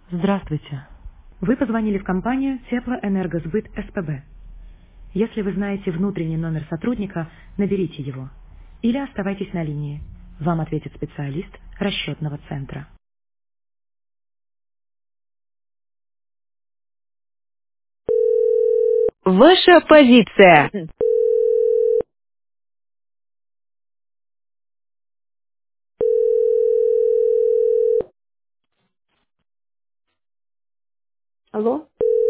Здравствуйте. Вы позвонили в компанию Теплоэнергосбыт СПБ. Если вы знаете внутренний номер сотрудника, наберите его. Или оставайтесь на линии. Вам ответит специалист расчетного центра. Ваша позиция. Алло?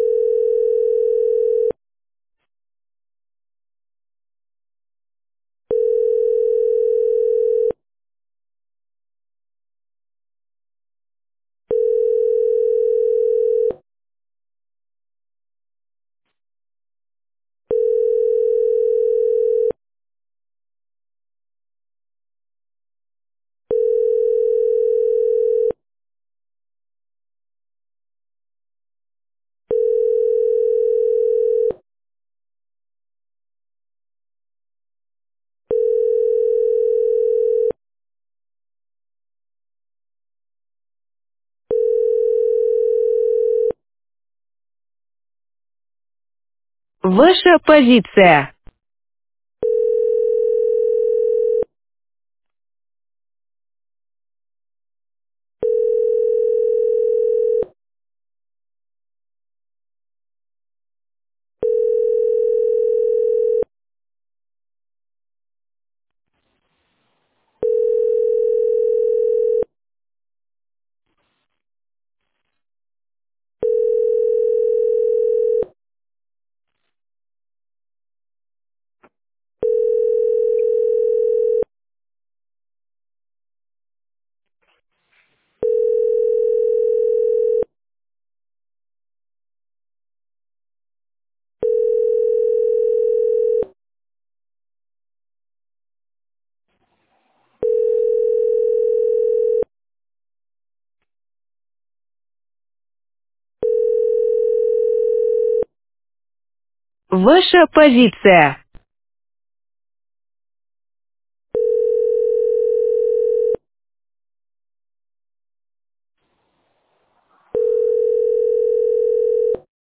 Ваша позиция. Ваша позиция.